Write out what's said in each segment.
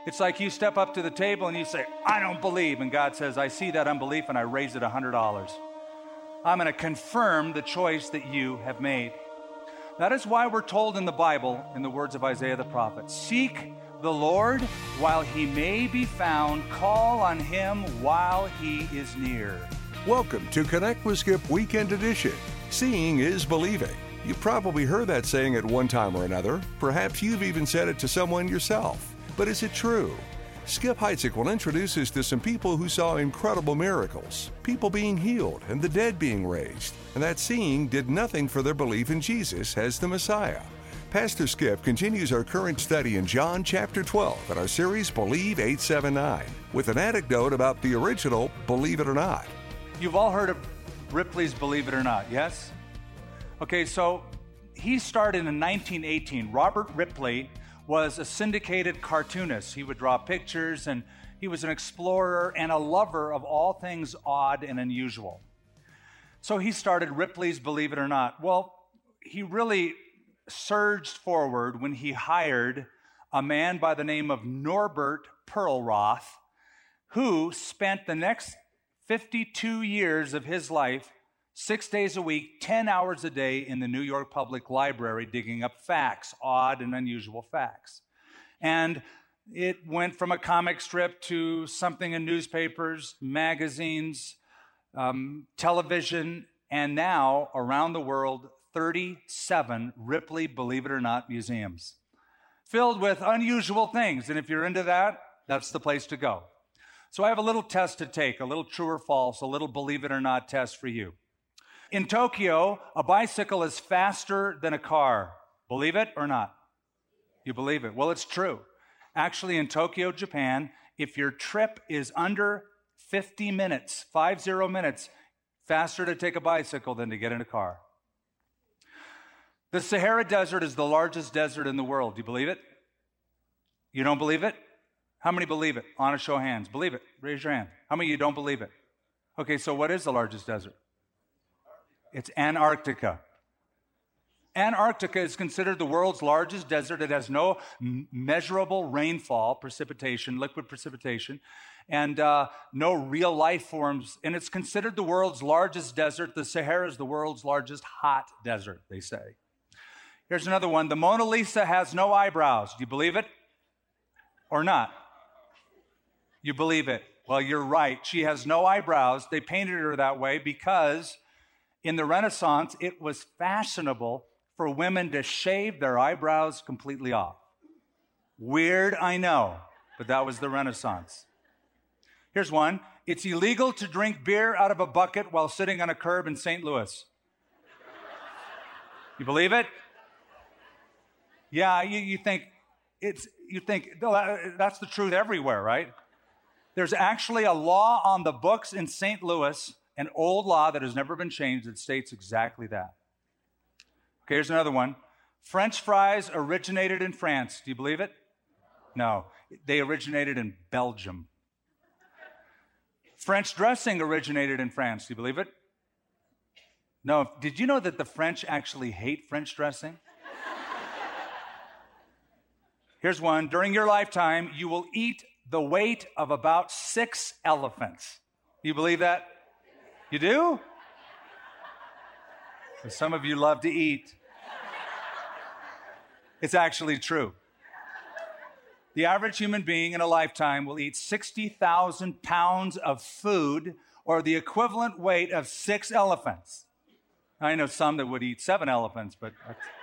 It's like you step up to the table and you say, I don't believe. And God says, I see that unbelief and I raise it $100. I'm going to confirm the choice that you have made. That is why we're told in the Bible, in the words of Isaiah the prophet, seek the Lord while he may be found. Call on him while he is near. Welcome to Connect with Skip Weekend Edition. Seeing is believing. You probably heard that saying at one time or another. Perhaps you've even said it to someone yourself. But is it true? Skip Heitzig will introduce us to some people who saw incredible miracles, people being healed and the dead being raised, and that seeing did nothing for their belief in Jesus as the Messiah. Pastor Skip continues our current study in John chapter 12 in our series Believe 879 with an anecdote about the original Believe It or Not. You've all heard of Ripley's Believe It or Not, yes? Okay, so he started in 1918. Robert Ripley was a syndicated cartoonist. He would draw pictures, and he was an explorer and a lover of all things odd and unusual. So he started Ripley's Believe It or Not. Well, he really surged forward when he hired a man by the name of Norbert Perlroth, who spent the next 52 years of his life, 6 days a week, 10 hours a day in the New York Public Library digging up facts, odd and unusual facts. And it went from a comic strip to something in newspapers, magazines, television, and now around the world, 37 Ripley Believe It or Not museums filled with unusual things. And if you're into that, that's the place to go. So I have a little test to take, a little true or false, a little Believe It or Not test for you. In Tokyo, a bicycle is faster than a car. Believe it or not? You believe it. Well, it's true. Actually, in Tokyo, Japan, if your trip is under 50 minutes, 50 minutes, faster to take a bicycle than to get in a car. The Sahara Desert is the largest desert in the world. Do you believe it? You don't believe it? How many believe it? On a show of hands. Believe it. Raise your hand. How many of you don't believe it? Okay, so what is the largest desert? It's Antarctica. Antarctica is considered the world's largest desert. It has no measurable rainfall, precipitation, liquid precipitation, and no real life forms. And it's considered the world's largest desert. The Sahara is the world's largest hot desert, they say. Here's another one. The Mona Lisa has no eyebrows. Do you believe it or not? You believe it. Well, you're right. She has no eyebrows. They painted her that way because in the Renaissance, it was fashionable for women to shave their eyebrows completely off. Weird, I know, but that was the Renaissance. Here's one. It's illegal to drink beer out of a bucket while sitting on a curb in St. Louis. You believe it? Yeah, you think that's the truth everywhere, right? There's actually a law on the books in St. Louis, an old law that has never been changed that states exactly that. Okay, here's another one. French fries originated in France. Do you believe it? No, they originated in Belgium. French dressing originated in France. Do you believe it? No. Did you know that the French actually hate French dressing? Here's one. During your lifetime, you will eat the weight of about 6 elephants. Do you believe that? You do? Some of you love to eat. It's actually true. The average human being in a lifetime will eat 60,000 pounds of food, or the equivalent weight of 6 elephants. I know some that would eat 7 elephants, but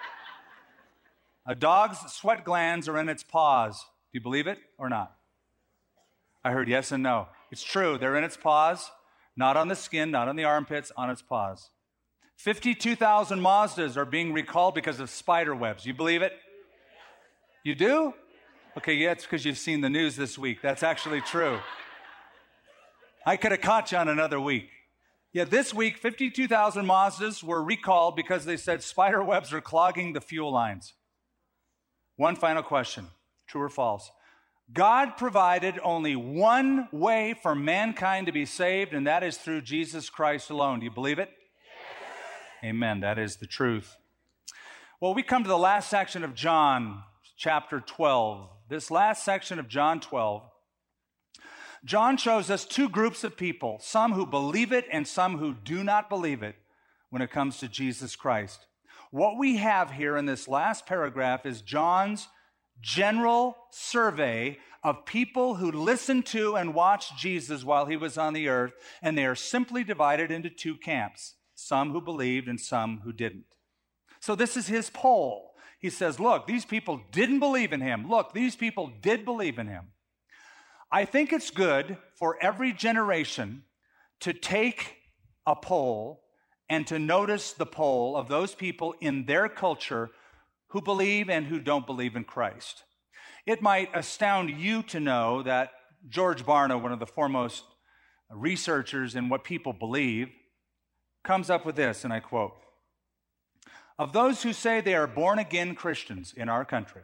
a dog's sweat glands are in its paws. Do you believe it or not? I heard yes and no. It's true. They're in its paws, not on the skin, not on the armpits, on its paws. 52,000 Mazdas are being recalled because of spider webs. You believe it? You do? Okay, yeah, it's because you've seen the news this week. That's actually true. I could have caught you on another week. Yeah, this week, 52,000 Mazdas were recalled because they said spider webs are clogging the fuel lines. One final question, true or false? God provided only one way for mankind to be saved, and that is through Jesus Christ alone. Do you believe it? Yes. Amen. That is the truth. Well, we come to the last section of John, chapter 12, this last section of John 12, John shows us two groups of people, some who believe it and some who do not believe it when it comes to Jesus Christ. What we have here in this last paragraph is John's general survey of people who listened to and watched Jesus while he was on the earth, and they are simply divided into two camps, some who believed and some who didn't. So this is his poll. He says, look, these people didn't believe in him. Look, these people did believe in him. I think it's good for every generation to take a poll and to notice the poll of those people in their culture who believe and who don't believe in Christ. It might astound you to know that George Barna, one of the foremost researchers in what people believe, comes up with this, and I quote, "Of those who say they are born-again Christians in our country,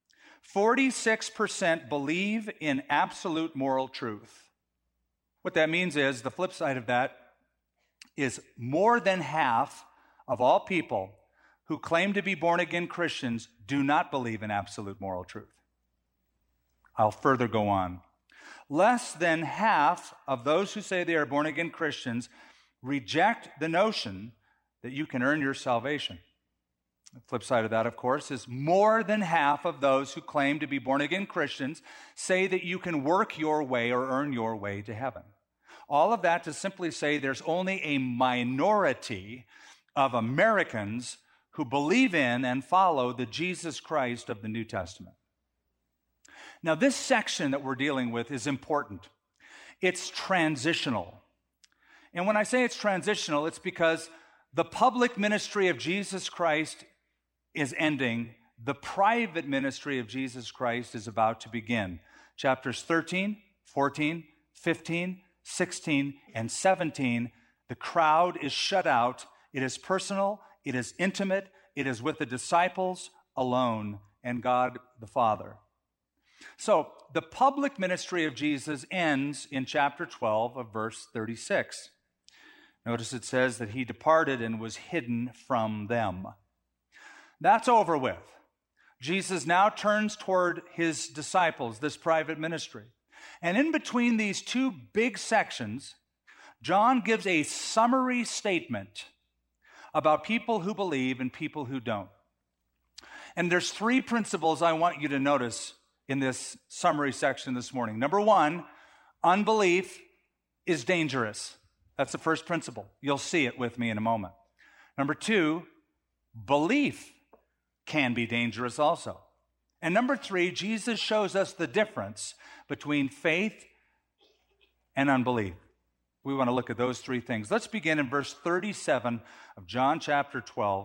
46% believe in absolute moral truth." What that means is, the flip side of that is more than half of all people who claim to be born-again Christians do not believe in absolute moral truth. I'll further go on. Less than half of those who say they are born-again Christians reject the notion that you can earn your salvation. The flip side of that, of course, is more than half of those who claim to be born-again Christians say that you can work your way or earn your way to heaven. All of that to simply say there's only a minority of Americans who believe in and follow the Jesus Christ of the New Testament. Now, this section that we're dealing with is important. It's transitional. And when I say it's transitional, it's because the public ministry of Jesus Christ is ending. The private ministry of Jesus Christ is about to begin. Chapters 13, 14, 15, 16, and 17, the crowd is shut out. It is personal, it is intimate, it is with the disciples alone and God the Father. So, the public ministry of Jesus ends in chapter 12 of verse 36. Notice it says that he departed and was hidden from them. That's over with. Jesus now turns toward his disciples, this private ministry. And in between these two big sections, John gives a summary statement about people who believe and people who don't. And there's three principles I want you to notice in this summary section this morning. Number one, unbelief is dangerous. That's the first principle. You'll see it with me in a moment. Number two, belief can be dangerous also. And number three, Jesus shows us the difference between faith and unbelief. We want to look at those three things. Let's begin in verse 37 of John chapter 12.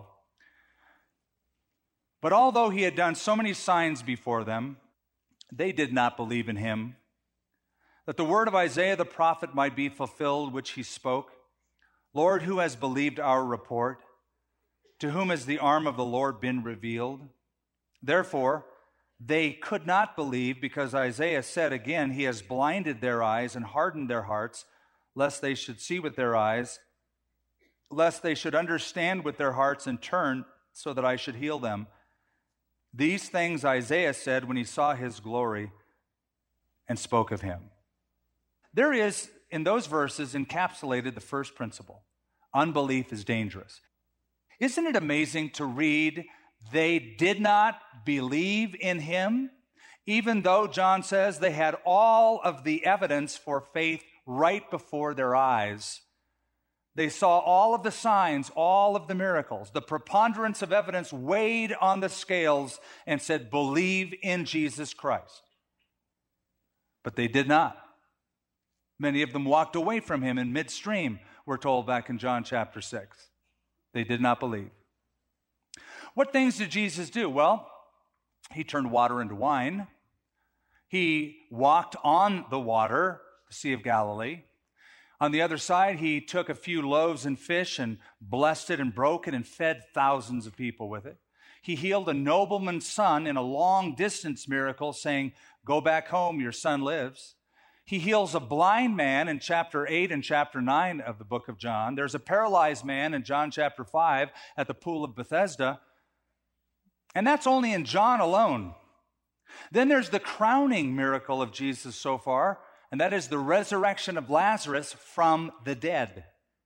But although he had done so many signs before them, they did not believe in him, that the word of Isaiah the prophet might be fulfilled, which he spoke. Lord, who has believed our report? To whom has the arm of the Lord been revealed? Therefore, they could not believe, because Isaiah said again, he has blinded their eyes and hardened their hearts, lest they should see with their eyes, lest they should understand with their hearts and turn, so that I should heal them. These things Isaiah said when he saw his glory and spoke of him. There is, in those verses, encapsulated the first principle. Unbelief is dangerous. Isn't it amazing to read, they did not believe in him, even though John says they had all of the evidence for faith right before their eyes. They saw all of the signs, all of the miracles. The preponderance of evidence weighed on the scales and said, believe in Jesus Christ. But they did not. Many of them walked away from him in midstream, we're told back in John chapter 6. They did not believe. What things did Jesus do? Well, he turned water into wine. He walked on the water, the Sea of Galilee. On the other side, he took a few loaves and fish and blessed it and broke it and fed thousands of people with it. He healed a nobleman's son in a long-distance miracle, saying, go back home, your son lives. He heals a blind man in chapter 8 and chapter 9 of the book of John. There's a paralyzed man in John chapter 5 at the pool of Bethesda. And that's only in John alone. Then there's the crowning miracle of Jesus so far, and that is the resurrection of Lazarus from the dead.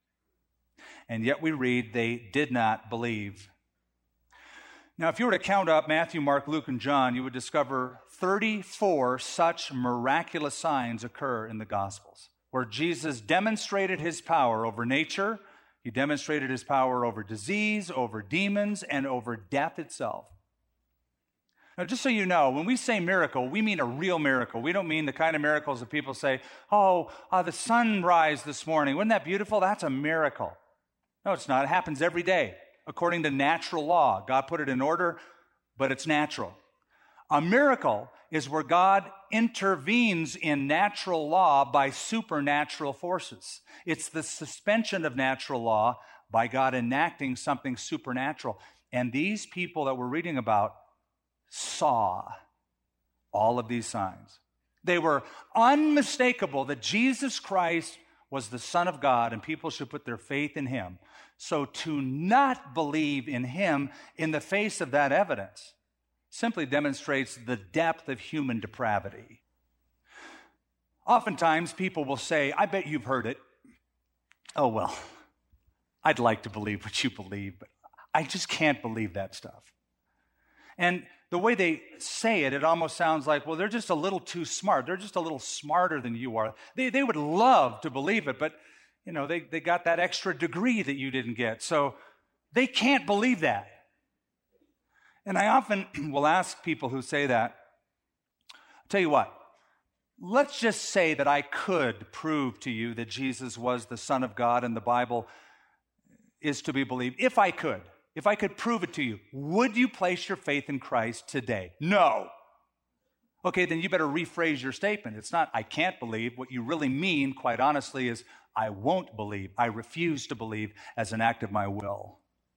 And yet we read they did not believe. Now, if you were to count up Matthew, Mark, Luke, and John, you would discover 34 such miraculous signs occur in the Gospels, where Jesus demonstrated his power over nature, he demonstrated his power over disease, over demons, and over death itself. Now, just so you know, when we say miracle, we mean a real miracle. We don't mean the kind of miracles that people say, the sunrise this morning, wasn't that beautiful? That's a miracle. No, it's not. It happens every day, according to natural law. God put it in order, but it's natural. A miracle is where God intervenes in natural law by supernatural forces. It's the suspension of natural law by God enacting something supernatural. And these people that we're reading about saw all of these signs. They were unmistakable that Jesus Christ was the Son of God and people should put their faith in him. So to not believe in him in the face of that evidence simply demonstrates the depth of human depravity. Oftentimes people will say, I bet you've heard it. Oh, well, I'd like to believe what you believe, but I just can't believe that stuff. And the way they say it, it almost sounds like, well, they're just a little too smart. They're just a little smarter than you are. They would love to believe it, but they got that extra degree that you didn't get. So they can't believe that. And I often will ask people who say that, I'll tell you what, let's just say that I could prove to you that Jesus was the Son of God and the Bible is to be believed. If I could prove it to you, would you place your faith in Christ today? No. Okay, then you better rephrase your statement. It's not, I can't believe. What you really mean, quite honestly, is I won't believe. I refuse to believe as an act of my will.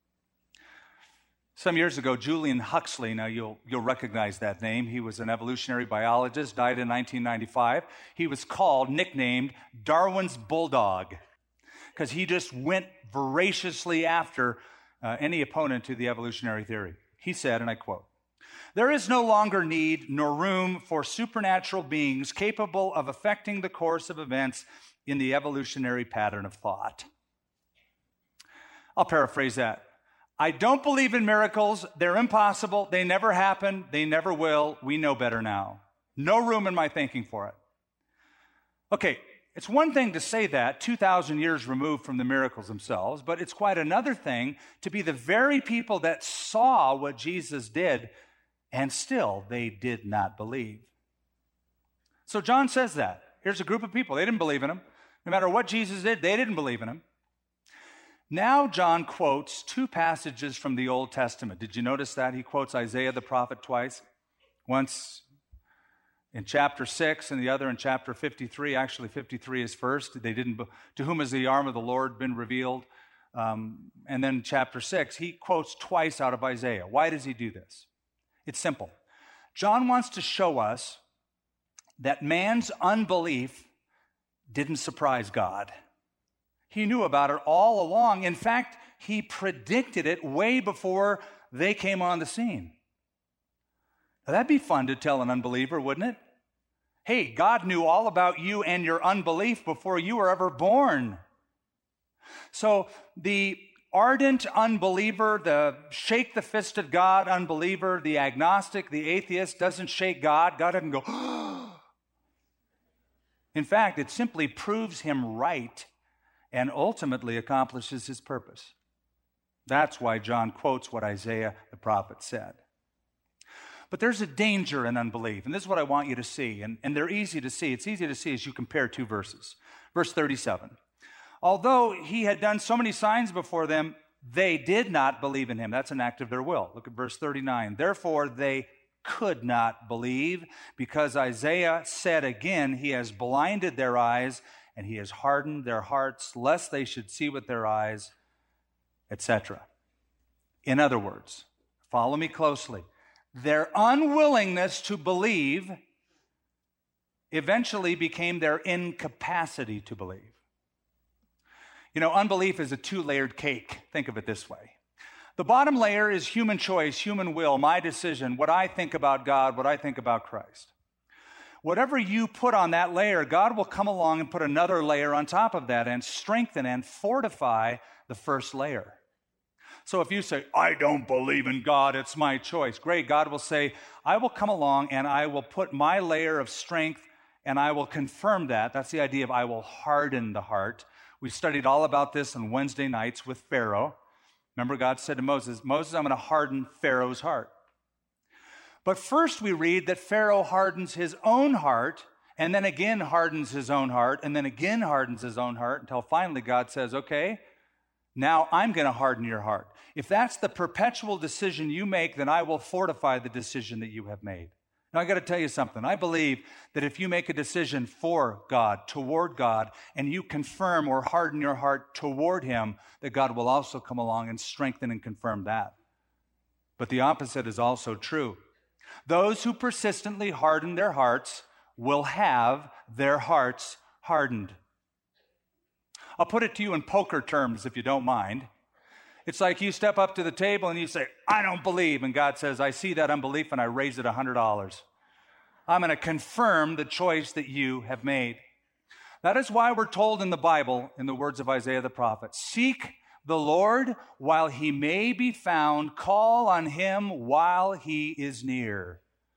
Some years ago, Julian Huxley, now you'll recognize that name. He was an evolutionary biologist, died in 1995. He was nicknamed Darwin's Bulldog, because he just went voraciously after any opponent to the evolutionary theory. He said, and I quote, "There is no longer need nor room for supernatural beings capable of affecting the course of events in the evolutionary pattern of thought." I'll paraphrase that. I don't believe in miracles. They're impossible. They never happen. They never will. We know better now. No room in my thinking for it. Okay, it's one thing to say that 2,000 years removed from the miracles themselves, but it's quite another thing to be the very people that saw what Jesus did, and still they did not believe. So John says that. Here's a group of people. They didn't believe in him. No matter what Jesus did, they didn't believe in him. Now John quotes two passages from the Old Testament. Did you notice that? He quotes Isaiah the prophet twice. Once in chapter 6 and the other in chapter 53. Actually, 53 is first. To whom has the arm of the Lord been revealed? And then chapter 6, he quotes twice out of Isaiah. Why does he do this? It's simple. John wants to show us that man's unbelief didn't surprise God. He knew about it all along. In fact, he predicted it way before they came on the scene. Now, that'd be fun to tell an unbeliever, wouldn't it? Hey, God knew all about you and your unbelief before you were ever born. So the ardent unbeliever, the shake the fist at God unbeliever, the agnostic, the atheist doesn't shake God. God doesn't go, In fact, it simply proves him right and ultimately accomplishes his purpose. That's why John quotes what Isaiah the prophet said. But there's a danger in unbelief, and this is what I want you to see, and they're easy to see. It's easy to see as you compare two verses. Verse 37. Although he had done so many signs before them, they did not believe in him. That's an act of their will. Look at verse 39. Therefore, they could not believe, because Isaiah said again, he has blinded their eyes and he has hardened their hearts, lest they should see with their eyes, etc. In other words, follow me closely. Their unwillingness to believe eventually became their incapacity to believe. You know, unbelief is a two-layered cake. Think of it this way. The bottom layer is human choice, human will, my decision, what I think about God, what I think about Christ. Whatever you put on that layer, God will come along and put another layer on top of that and strengthen and fortify the first layer. So if you say, I don't believe in God, it's my choice, great. God will say, I will come along and I will put my layer of strength and I will confirm that. That's the idea of I will harden the heart. We studied all about this on Wednesday nights with Pharaoh. Remember, God said to Moses, Moses, I'm going to harden Pharaoh's heart. But first we read that Pharaoh hardens his own heart, and then again hardens his own heart, and then again hardens his own heart, until finally God says, okay, now I'm going to harden your heart. If that's the perpetual decision you make, then I will fortify the decision that you have made. Now, I got to tell you something. I believe that if you make a decision for God, toward God, and you confirm or harden your heart toward Him, that God will also come along and strengthen and confirm that. But the opposite is also true. Those who persistently harden their hearts will have their hearts hardened. I'll put it to you in poker terms, if you don't mind. It's like you step up to the table and you say, I don't believe. And God says, I see that unbelief and I raise it $100. I'm going to confirm the choice that you have made. That is why we're told in the Bible, in the words of Isaiah the prophet, seek the Lord while He may be found, call on Him while He is near.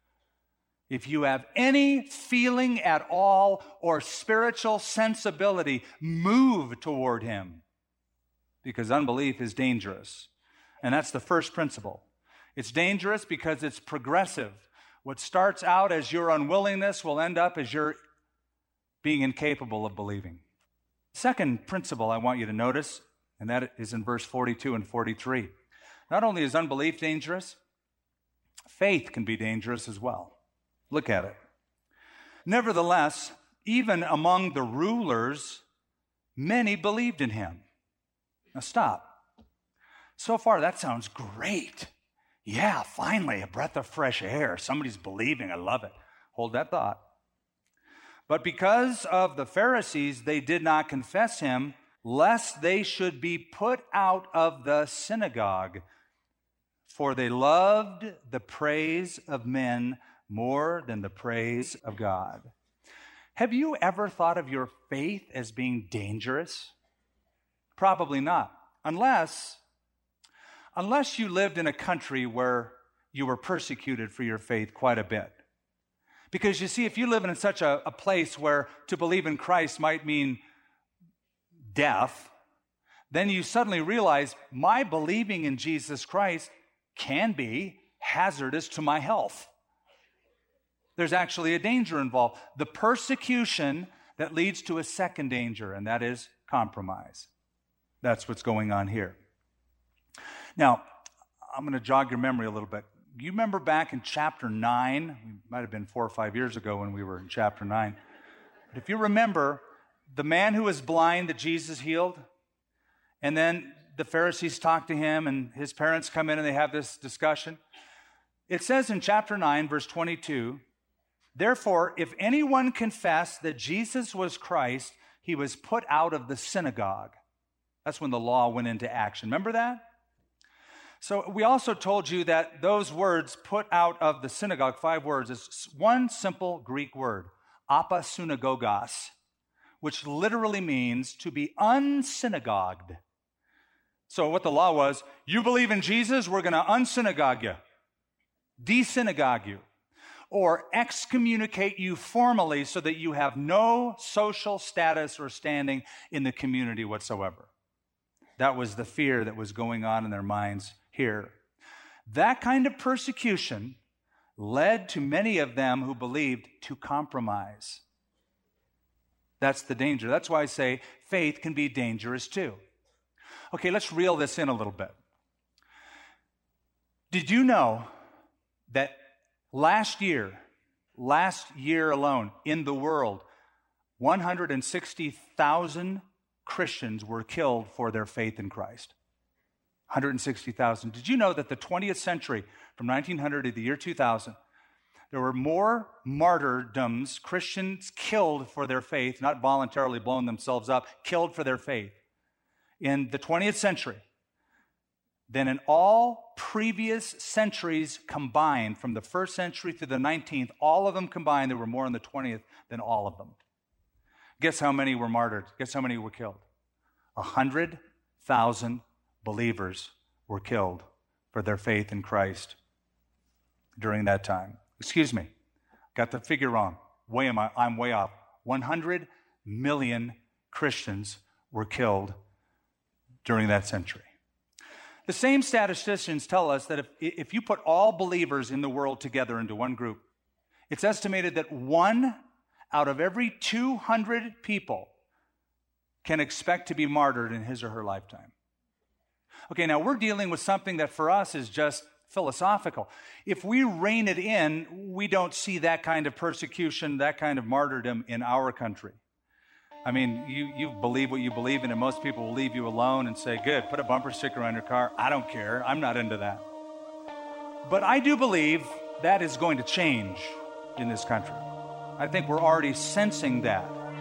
If you have any feeling at all or spiritual sensibility, move toward Him, because unbelief is dangerous. And that's the first principle. It's dangerous because it's progressive. What starts out as your unwillingness will end up as your being incapable of believing. Second principle I want you to notice, and that is in verse 42 and 43. Not only is unbelief dangerous, faith can be dangerous as well. Look at it. Nevertheless, even among the rulers, many believed in Him. Now stop. So far, that sounds great. Yeah, finally, a breath of fresh air. Somebody's believing. I love it. Hold that thought. But because of the Pharisees, they did not confess Him, lest they should be put out of the synagogue. For they loved the praise of men more than the praise of God. Have you ever thought of your faith as being dangerous? Probably not, unless you lived in a country where you were persecuted for your faith quite a bit. Because you see, if you live in such a place where to believe in Christ might mean death, then you suddenly realize my believing in Jesus Christ can be hazardous to my health. There's actually a danger involved. The persecution that leads to a second danger, and that is compromise. That's what's going on here. Now, I'm going to jog your memory a little bit. You remember back in chapter 9, it might have been 4 or 5 years ago when we were in chapter 9. But if you remember, the man who was blind that Jesus healed, and then the Pharisees talk to him, and his parents come in and they have this discussion. It says in chapter 9, verse 22, therefore, if anyone confessed that Jesus was Christ, he was put out of the synagogue. That's when the law went into action. Remember that? So we also told you that those words, put out of the synagogue, 5 words, is one simple Greek word, apasunagogos, which literally means to be unsynagogued. So what the law was, you believe in Jesus, we're going to unsynagogue you, desynagogue you, or excommunicate you formally so that you have no social status or standing in the community whatsoever. That was the fear that was going on in their minds here. That kind of persecution led to many of them who believed to compromise. That's the danger. That's why I say faith can be dangerous too. Okay, let's reel this in a little bit. Did you know that last year alone in the world, 160,000 Christians were killed for their faith in Christ? 160,000. Did you know that the 20th century, from 1900 to the year 2000, there were more martyrdoms, Christians killed for their faith, not voluntarily blowing themselves up, killed for their faith, in the 20th century than in all previous centuries combined, from the 1st century to the 19th, all of them combined, there were more in the 20th than all of them. Guess how many were martyred? Guess how many were killed? 100,000 believers were killed for their faith in Christ during that time. Excuse me, got the figure wrong. I'm way off. 100 million Christians were killed during that century. The same statisticians tell us that if you put all believers in the world together into one group, it's estimated that 1 out of every 200 people can expect to be martyred in his or her lifetime. Okay, now we're dealing with something that for us is just philosophical. If we rein it in, we don't see that kind of persecution, that kind of martyrdom in our country. I mean, you believe what you believe in, and most people will leave you alone and say, good, put a bumper sticker on your car. I don't care. I'm not into that. But I do believe that is going to change in this country. I think we're already sensing that.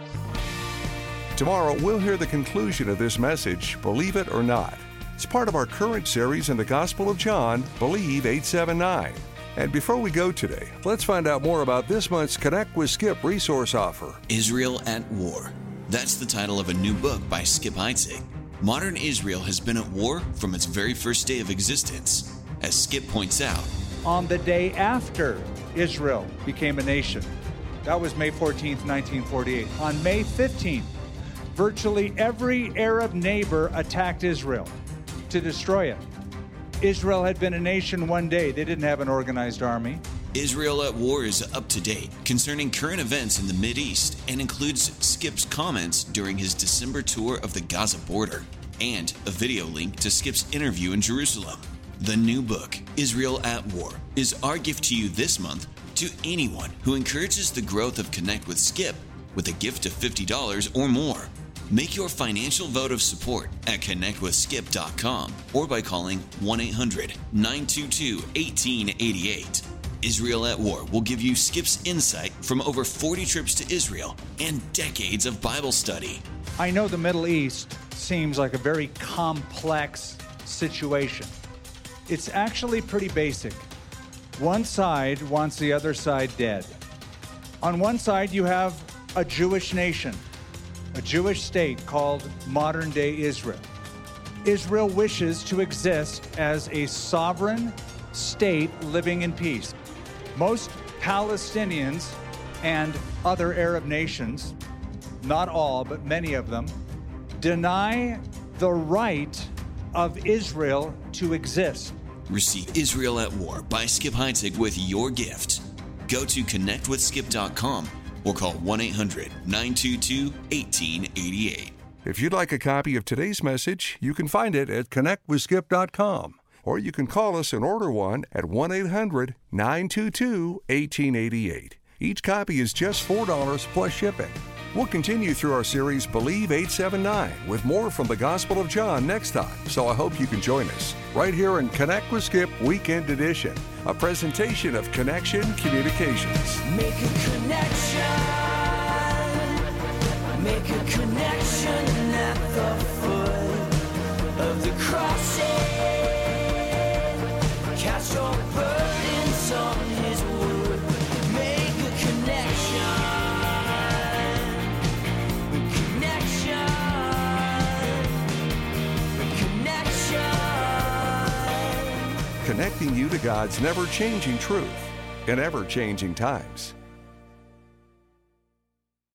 Tomorrow, we'll hear the conclusion of this message, Believe It or Not. It's part of our current series in the Gospel of John, Believe 879. And before we go today, let's find out more about this month's Connect with Skip resource offer. Israel at War. That's the title of a new book by Skip Heitzig. Modern Israel has been at war from its very first day of existence. As Skip points out, on the day after Israel became a nation, that was May 14th, 1948. On May 15th, virtually every Arab neighbor attacked Israel to destroy it. Israel had been a nation one day. They didn't have an organized army. Israel at War is up to date concerning current events in the Mideast and includes Skip's comments during his December tour of the Gaza border and a video link to Skip's interview in Jerusalem. The new book, Israel at War, is our gift to you this month to anyone who encourages the growth of Connect with Skip with a gift of $50 or more. Make your financial vote of support at connectwithskip.com or by calling 1-800-922-1888. Israel at War will give you Skip's insight from over 40 trips to Israel and decades of Bible study. I know the Middle East seems like a very complex situation. It's actually pretty basic. One side wants the other side dead. On one side, you have a Jewish nation, a Jewish state called modern-day Israel. Israel wishes to exist as a sovereign state living in peace. Most Palestinians and other Arab nations, not all, but many of them, deny the right of Israel to exist. Receive Israel at War by Skip Heitzig with your gift. Go to connectwithskip.com or call 1-800-922-1888. If you'd like a copy of today's message, you can find it at connectwithskip.com. Or you can call us and order one at 1-800-922-1888. Each copy is just $4 plus shipping. We'll continue through our series Believe 879 with more from the Gospel of John next time, so I hope you can join us right here in Connect with Skip Weekend Edition, a presentation of Connection Communications. Make a connection. Make a connection at the foot of the cross. Cast your burdens on his wood. Make a connection. Connecting you to God's never-changing truth in ever-changing times.